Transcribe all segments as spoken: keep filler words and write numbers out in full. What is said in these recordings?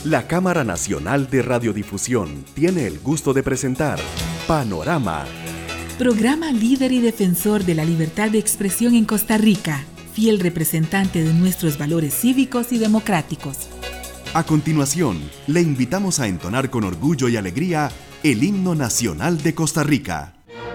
La Cámara Nacional de Radiodifusión tiene el gusto de presentar Panorama. Programa líder y defensor de la libertad de expresión en Costa Rica, fiel representante de nuestros valores cívicos y democráticos. A continuación, le invitamos a entonar con orgullo y alegría el himno nacional de Costa Rica.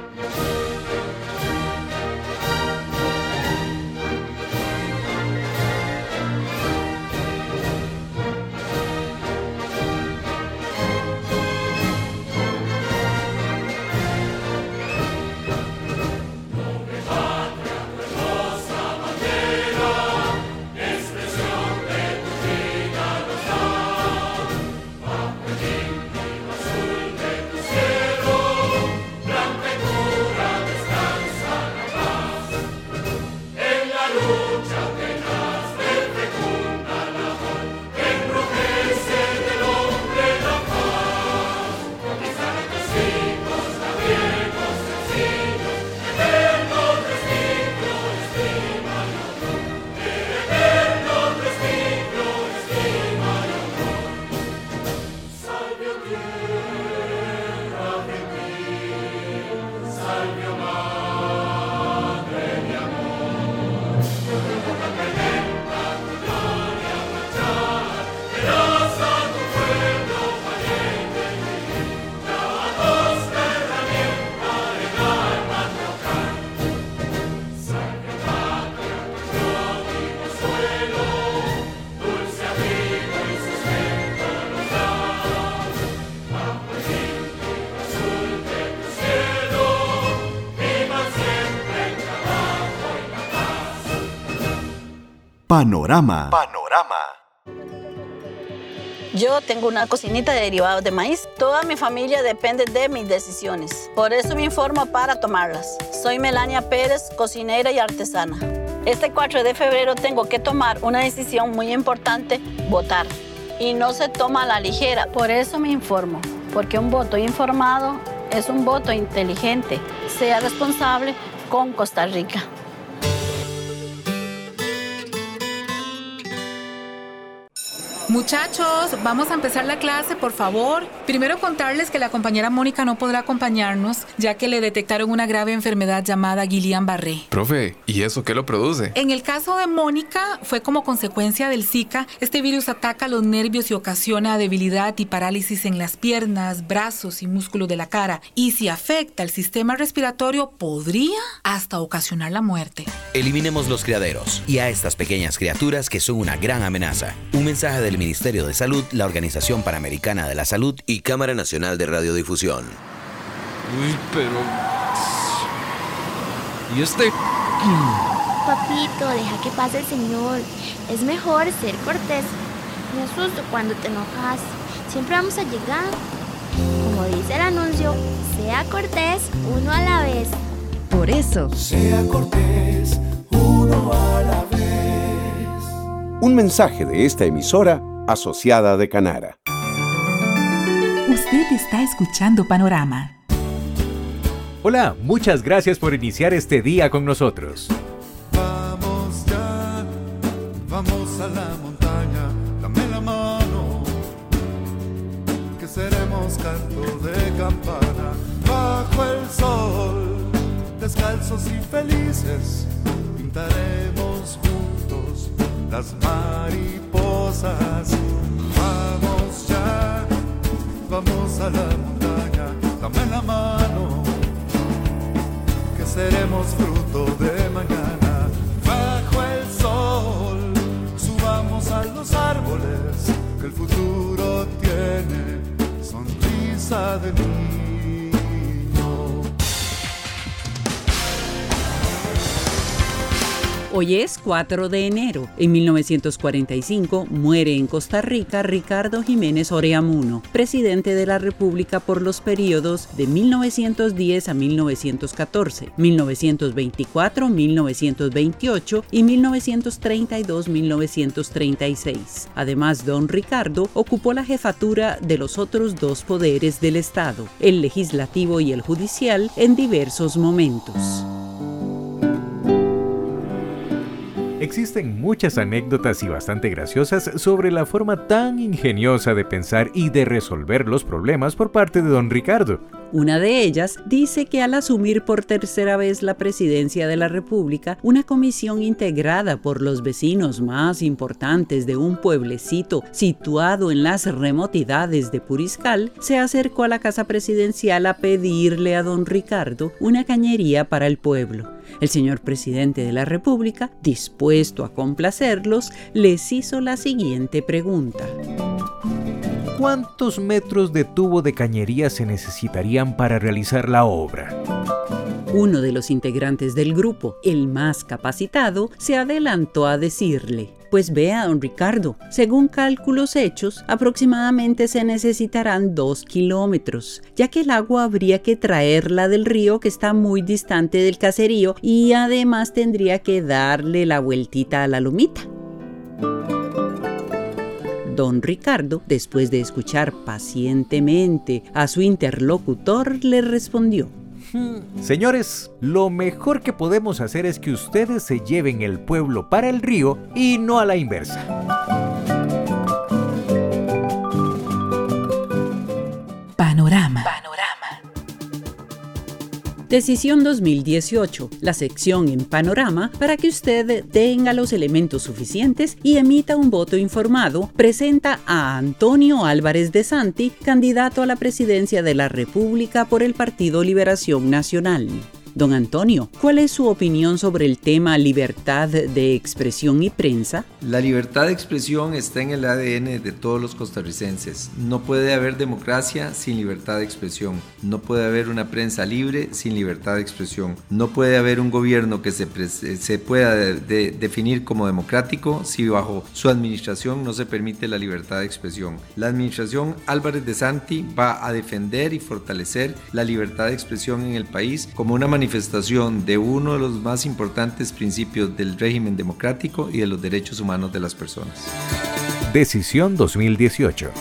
Panorama. Panorama. Yo tengo una cocinita de derivados de maíz. Toda mi familia depende de mis decisiones. Por eso me informo para tomarlas. Soy Melania Pérez, cocinera y artesana. Este cuatro de febrero tengo que tomar una decisión muy importante, votar. Y no se toma a la ligera. Por eso me informo. Porque un voto informado es un voto inteligente. Sea responsable con Costa Rica. Muchachos, vamos a empezar la clase, por favor. Primero contarles que la compañera Mónica no podrá acompañarnos, ya que le detectaron una grave enfermedad llamada Guillain-Barré. Profe, ¿y eso qué lo produce? En el caso de Mónica, fue como consecuencia del Zika. Este virus ataca los nervios y ocasiona debilidad y parálisis en las piernas, brazos y músculos de la cara. Y si afecta el sistema respiratorio, podría hasta ocasionar la muerte. Eliminemos los criaderos y a estas pequeñas criaturas que son una gran amenaza. Un mensaje del Ministerio de Salud, la Organización Panamericana de la Salud y Cámara Nacional de Radiodifusión. Uy, pero... ¿Y este? Papito, deja que pase el señor. Es mejor ser cortés. Me asusto cuando te enojas. Siempre vamos a llegar. Como dice el anuncio, sea cortés uno a la vez. Por eso, sea cortés uno a la vez. Un mensaje de esta emisora asociada de Canara. Usted está escuchando Panorama. Hola, muchas gracias por iniciar este día con nosotros. Vamos ya, vamos a la montaña, dame la mano, que seremos canto de campana, bajo el sol, descalzos y felices, pintaremos juntos las mariposas. Vamos ya, vamos a la montaña, dame la mano, que seremos fruto de mañana. Bajo el sol, subamos a los árboles, que el futuro tiene sonrisa de niño. hoy es cuatro de enero. En mil novecientos cuarenta y cinco muere en Costa Rica Ricardo Jiménez Oreamuno, presidente de la República por los periodos de mil novecientos diez a mil novecientos catorce, mil novecientos veinticuatro a mil novecientos veintiocho y mil novecientos treinta y dos a mil novecientos treinta y seis. Además, don Ricardo ocupó la jefatura de los otros dos poderes del Estado, el legislativo y el judicial, en diversos momentos. Existen muchas anécdotas y bastante graciosas sobre la forma tan ingeniosa de pensar y de resolver los problemas por parte de don Ricardo. Una de ellas dice que al asumir por tercera vez la presidencia de la República, una comisión integrada por los vecinos más importantes de un pueblecito situado en las remotidades de Puriscal, se acercó a la casa presidencial a pedirle a don Ricardo una cañería para el pueblo. El señor presidente de la República, dispuesto a complacerlos, les hizo la siguiente pregunta. ¿Cuántos metros de tubo de cañería se necesitarían para realizar la obra? Uno de los integrantes del grupo, el más capacitado, se adelantó a decirle: pues vea, don Ricardo, según cálculos hechos, aproximadamente se necesitarán dos kilómetros, ya que el agua habría que traerla del río que está muy distante del caserío y además tendría que darle la vueltita a la lomita. Don Ricardo, después de escuchar pacientemente a su interlocutor, le respondió: Señores, lo mejor que podemos hacer es que ustedes se lleven el pueblo para el río y no a la inversa. Panorama. Decisión dos mil dieciocho, la sección en Panorama para que usted tenga los elementos suficientes y emita un voto informado, presenta a Antonio Álvarez de Santi, candidato a la presidencia de la República por el Partido Liberación Nacional. Don Antonio, ¿cuál es su opinión sobre el tema libertad de expresión y prensa? La libertad de expresión está en el A D N de todos los costarricenses. No puede haber democracia sin libertad de expresión. No puede haber una prensa libre sin libertad de expresión. No puede haber un gobierno que se, se pueda de, de, definir como democrático si bajo su administración no se permite la libertad de expresión. La administración Álvarez de Santi va a defender y fortalecer la libertad de expresión en el país como una manifestación manifestación de uno de los más importantes principios del régimen democrático y de los derechos humanos de las personas. Decisión dos mil dieciocho.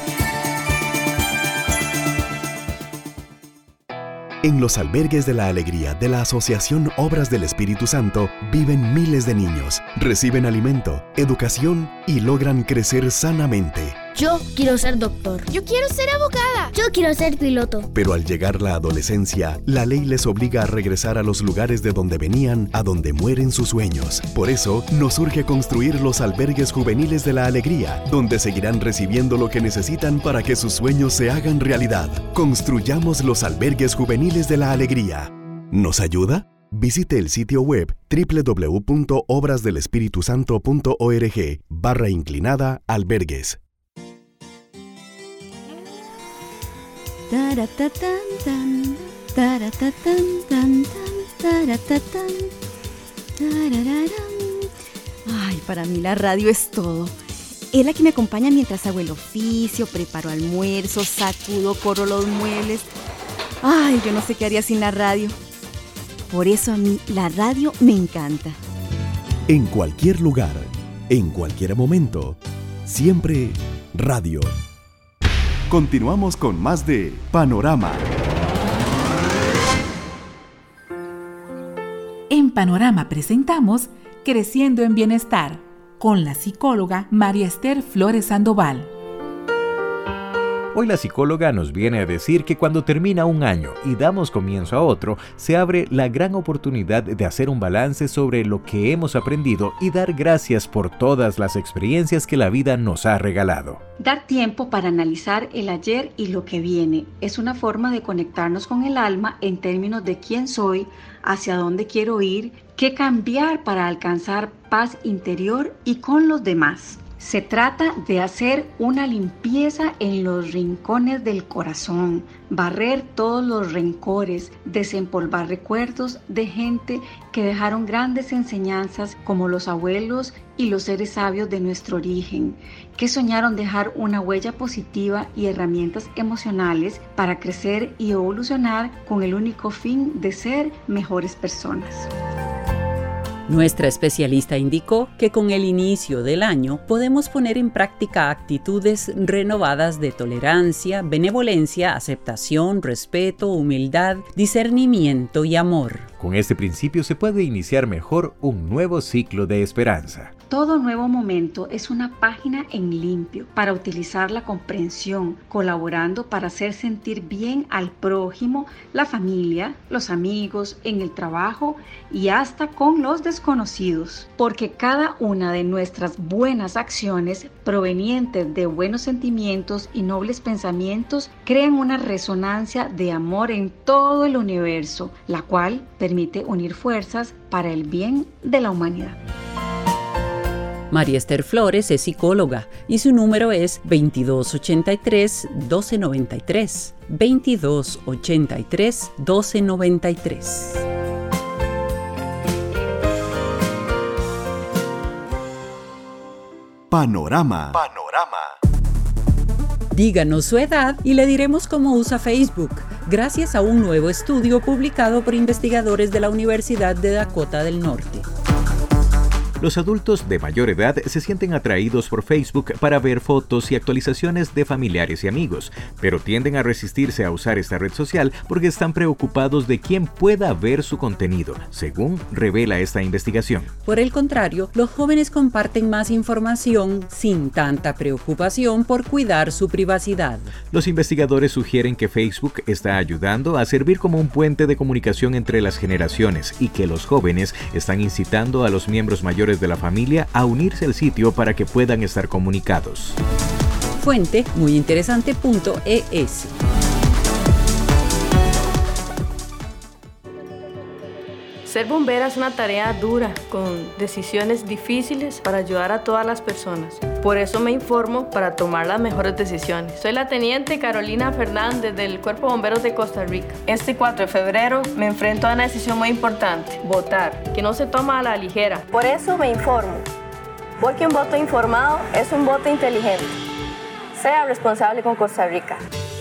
En los albergues de la alegría de la Asociación Obras del Espíritu Santo viven miles de niños, reciben alimento, educación y logran crecer sanamente. Yo quiero ser doctor. Yo quiero ser abogada. Yo quiero ser piloto. Pero al llegar la adolescencia, la ley les obliga a regresar a los lugares de donde venían, a donde mueren sus sueños. Por eso, nos urge construir los albergues juveniles de la alegría, donde seguirán recibiendo lo que necesitan para que sus sueños se hagan realidad. Construyamos los albergues juveniles de la alegría. ¿Nos ayuda? Visite el sitio web doble u doble u doble u punto obras del espíritu santo punto org barra inclinada albergues. Ay, para mí la radio es todo. Es la que me acompaña mientras hago el oficio, preparo almuerzo, sacudo, corro los muebles. Ay, yo no sé qué haría sin la radio. Por eso a mí la radio me encanta. En cualquier lugar, en cualquier momento, siempre radio. Continuamos con más de Panorama. En Panorama presentamos Creciendo en Bienestar con la psicóloga María Esther Flores Sandoval. Hoy la psicóloga nos viene a decir que cuando termina un año y damos comienzo a otro, se abre la gran oportunidad de hacer un balance sobre lo que hemos aprendido y dar gracias por todas las experiencias que la vida nos ha regalado. Dar tiempo para analizar el ayer y lo que viene es una forma de conectarnos con el alma en términos de quién soy, hacia dónde quiero ir, qué cambiar para alcanzar paz interior y con los demás. Se trata de hacer una limpieza en los rincones del corazón, barrer todos los rencores, desempolvar recuerdos de gente que dejaron grandes enseñanzas como los abuelos y los seres sabios de nuestro origen, que soñaron dejar una huella positiva y herramientas emocionales para crecer y evolucionar con el único fin de ser mejores personas. Nuestra especialista indicó que con el inicio del año podemos poner en práctica actitudes renovadas de tolerancia, benevolencia, aceptación, respeto, humildad, discernimiento y amor. Con este principio se puede iniciar mejor un nuevo ciclo de esperanza. Todo nuevo momento es una página en limpio para utilizar la comprensión, colaborando para hacer sentir bien al prójimo, la familia, los amigos, en el trabajo y hasta con los desconocidos. Porque cada una de nuestras buenas acciones provenientes de buenos sentimientos y nobles pensamientos crean una resonancia de amor en todo el universo, la cual permite unir fuerzas para el bien de la humanidad. María Esther Flores es psicóloga y su número es veintidós ochenta y tres, doce noventa y tres. veintidós ochenta y tres, doce noventa y tres. Panorama. Panorama. Díganos su edad y le diremos cómo usa Facebook, gracias a un nuevo estudio publicado por investigadores de la Universidad de Dakota del Norte. Los adultos de mayor edad se sienten atraídos por Facebook para ver fotos y actualizaciones de familiares y amigos, pero tienden a resistirse a usar esta red social porque están preocupados de quién pueda ver su contenido, según revela esta investigación. Por el contrario, los jóvenes comparten más información sin tanta preocupación por cuidar su privacidad. Los investigadores sugieren que Facebook está ayudando a servir como un puente de comunicación entre las generaciones y que los jóvenes están incitando a los miembros mayores de la familia a unirse al sitio para que puedan estar comunicados. Fuente muyinteresante punto e s. Ser bombera es una tarea dura, con decisiones difíciles para ayudar a todas las personas. Por eso me informo para tomar las mejores decisiones. Soy la teniente Carolina Fernández del Cuerpo de Bomberos de Costa Rica. Este cuatro de febrero me enfrento a una decisión muy importante: votar, que no se toma a la ligera. Por eso me informo, porque un voto informado es un voto inteligente. Sea responsable con Costa Rica.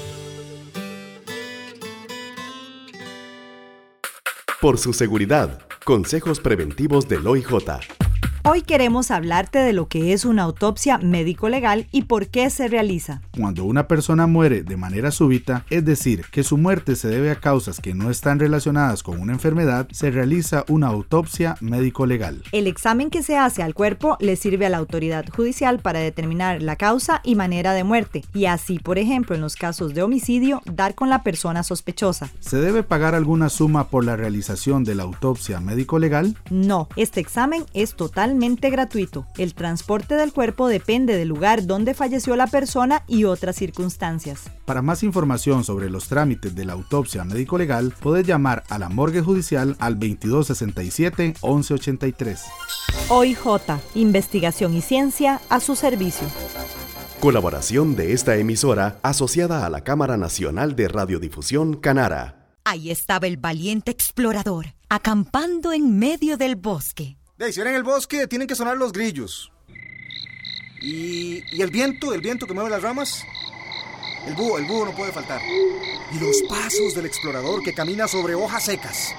Por su seguridad, consejos preventivos del O I J. Hoy queremos hablarte de lo que es una autopsia médico-legal y por qué se realiza. Cuando una persona muere de manera súbita, es decir, que su muerte se debe a causas que no están relacionadas con una enfermedad, se realiza una autopsia médico-legal. El examen que se hace al cuerpo le sirve a la autoridad judicial para determinar la causa y manera de muerte, y así, por ejemplo, en los casos de homicidio, dar con la persona sospechosa. ¿Se debe pagar alguna suma por la realización de la autopsia médico-legal? No, este examen es totalmente gratuito. El transporte del cuerpo depende del lugar donde falleció la persona y otras circunstancias. Para más información sobre los trámites de la autopsia médico-legal, puedes llamar a la morgue judicial al veintidós sesenta y siete, once ochenta y tres. O I J, investigación y ciencia a su servicio. Colaboración de esta emisora asociada a la Cámara Nacional de Radiodifusión Canara. Ahí estaba el valiente explorador, acampando en medio del bosque. De si en el bosque tienen que sonar los grillos. Y, y el viento, el viento que mueve las ramas. El búho, el búho no puede faltar. Y los pasos del explorador que camina sobre hojas secas.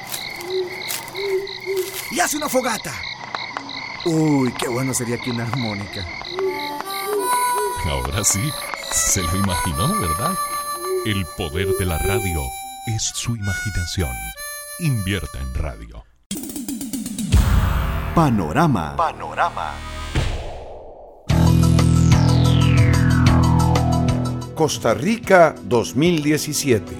Y hace una fogata. Uy, qué bueno sería aquí una armónica. Ahora sí, se lo imaginó, ¿verdad? El poder de la radio es su imaginación. Invierta en radio. Panorama. Panorama. Costa Rica dos mil diecisiete.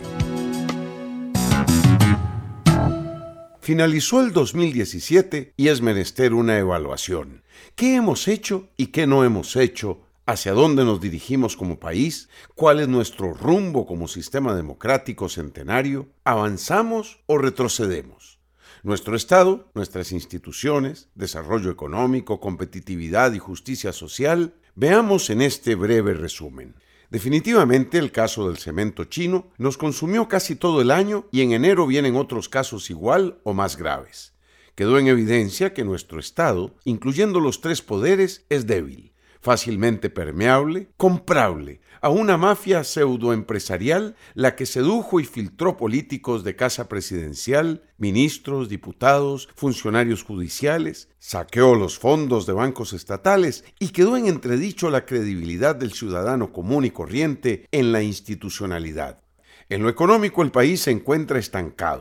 Finalizó el dos mil diecisiete y es menester una evaluación. ¿Qué hemos hecho y qué no hemos hecho? ¿Hacia dónde nos dirigimos como país? ¿Cuál es nuestro rumbo como sistema democrático centenario? ¿Avanzamos o retrocedemos? Nuestro Estado, nuestras instituciones, desarrollo económico, competitividad y justicia social, veamos en este breve resumen. Definitivamente el caso del cemento chino nos consumió casi todo el año y en enero vienen otros casos igual o más graves. Quedó en evidencia que nuestro Estado, incluyendo los tres poderes, es débil, fácilmente permeable, comprable, a una mafia pseudoempresarial la que sedujo y filtró políticos de casa presidencial, ministros, diputados, funcionarios judiciales, saqueó los fondos de bancos estatales y quedó en entredicho la credibilidad del ciudadano común y corriente en la institucionalidad. En lo económico el país se encuentra estancado.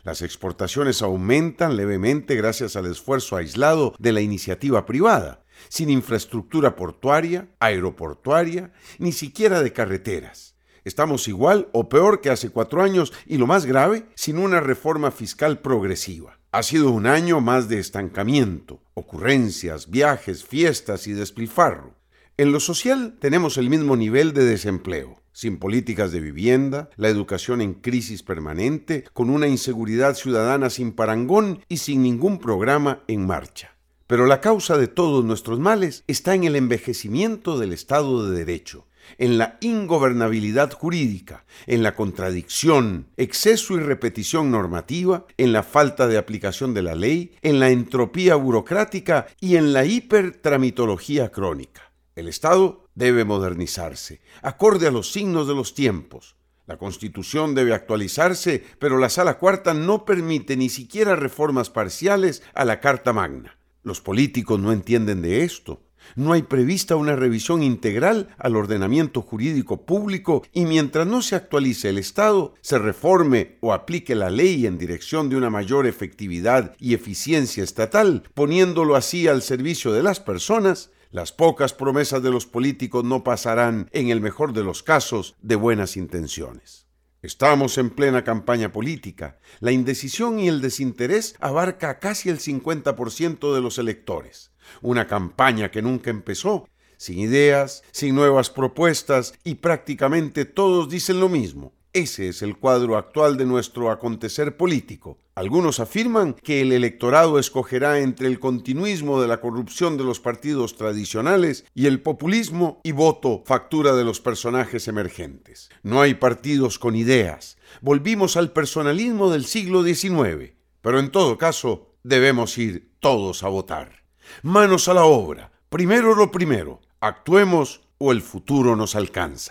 Las exportaciones aumentan levemente gracias al esfuerzo aislado de la iniciativa privada, sin infraestructura portuaria, aeroportuaria, ni siquiera de carreteras. Estamos igual o peor que hace cuatro años y, lo más grave, sin una reforma fiscal progresiva. Ha sido un año más de estancamiento, ocurrencias, viajes, fiestas y despilfarro. En lo social tenemos el mismo nivel de desempleo, sin políticas de vivienda, la educación en crisis permanente, con una inseguridad ciudadana sin parangón y sin ningún programa en marcha. Pero la causa de todos nuestros males está en el envejecimiento del Estado de Derecho, en la ingobernabilidad jurídica, en la contradicción, exceso y repetición normativa, en la falta de aplicación de la ley, en la entropía burocrática y en la hipertramitología crónica. El Estado debe modernizarse, acorde a los signos de los tiempos. La Constitución debe actualizarse, pero la Sala Cuarta no permite ni siquiera reformas parciales a la Carta Magna. Los políticos no entienden de esto. No hay prevista una revisión integral al ordenamiento jurídico público y mientras no se actualice el Estado, se reforme o aplique la ley en dirección de una mayor efectividad y eficiencia estatal, poniéndolo así al servicio de las personas, las pocas promesas de los políticos no pasarán, en el mejor de los casos, de buenas intenciones. Estamos en plena campaña política. La indecisión y el desinterés abarca a casi el cincuenta por ciento de los electores. Una campaña que nunca empezó, sin ideas, sin nuevas propuestas y prácticamente todos dicen lo mismo. Ese es el cuadro actual de nuestro acontecer político. Algunos afirman que el electorado escogerá entre el continuismo de la corrupción de los partidos tradicionales y el populismo y voto factura de los personajes emergentes. No hay partidos con ideas. Volvimos al personalismo del siglo diecinueve. Pero en todo caso, debemos ir todos a votar. Manos a la obra. Primero lo primero. Actuemos o el futuro nos alcanza.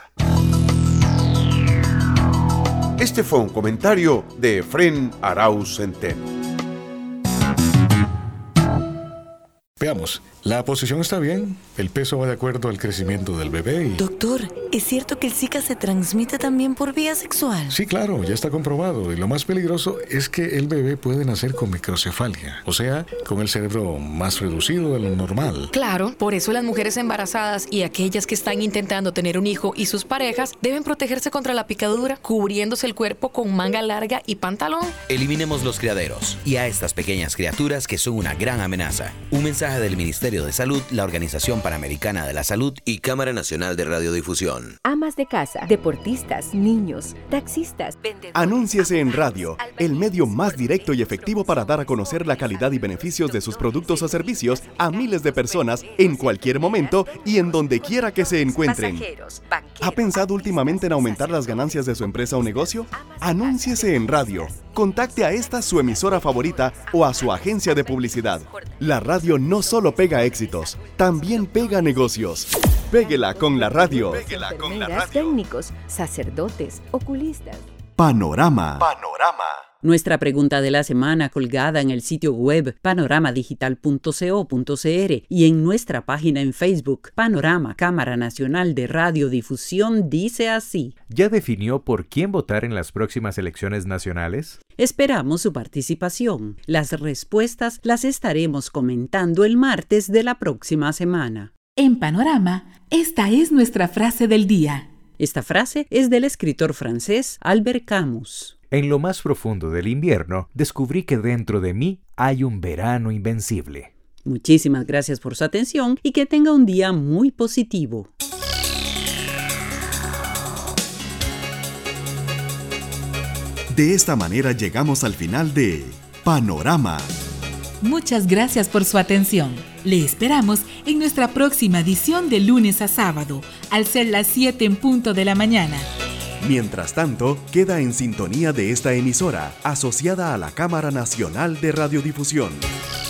Este fue un comentario de Efrén Arauz Centeno. Veamos, la posición está bien, el peso va de acuerdo al crecimiento del bebé y... Doctor, ¿es cierto que el Zika se transmite también por vía sexual? Sí, claro, ya está comprobado. Y lo más peligroso es que el bebé puede nacer con microcefalia, o sea, con el cerebro más reducido de lo normal. Claro, por eso las mujeres embarazadas y aquellas que están intentando tener un hijo y sus parejas deben protegerse contra la picadura, cubriéndose el cuerpo con manga larga y pantalón. Eliminemos los criaderos y a estas pequeñas criaturas que son una gran amenaza. Un mensaje del Ministerio de Salud, la Organización Panamericana de la Salud y Cámara Nacional de Radiodifusión. Amas de casa, deportistas, niños, taxistas, vendedores. Anúnciese en radio, el medio más directo y efectivo para dar a conocer la calidad y beneficios de sus productos o servicios a miles de personas en cualquier momento y en donde quiera que se encuentren. ¿Ha pensado últimamente en aumentar las ganancias de su empresa o negocio? Anúnciese en radio. Contacte a esta su emisora favorita o a su agencia de publicidad. La radio no solo pega éxitos, también pega negocios. Péguela con la radio. Péguela con la radio. Técnicos, sacerdotes, oculistas. Panorama. Panorama. Nuestra pregunta de la semana colgada en el sitio web panorama digital punto co punto cr y en nuestra página en Facebook, Panorama Cámara Nacional de Radiodifusión, dice así. ¿Ya definió por quién votar en las próximas elecciones nacionales? Esperamos su participación. Las respuestas las estaremos comentando el martes de la próxima semana. En Panorama, esta es nuestra frase del día. Esta frase es del escritor francés Albert Camus. En lo más profundo del invierno, descubrí que dentro de mí hay un verano invencible. Muchísimas gracias por su atención y que tenga un día muy positivo. De esta manera llegamos al final de Panorama. Muchas gracias por su atención. Le esperamos en nuestra próxima edición de lunes a sábado, al ser las siete en punto de la mañana. Mientras tanto, queda en sintonía de esta emisora, asociada a la Cámara Nacional de Radiodifusión.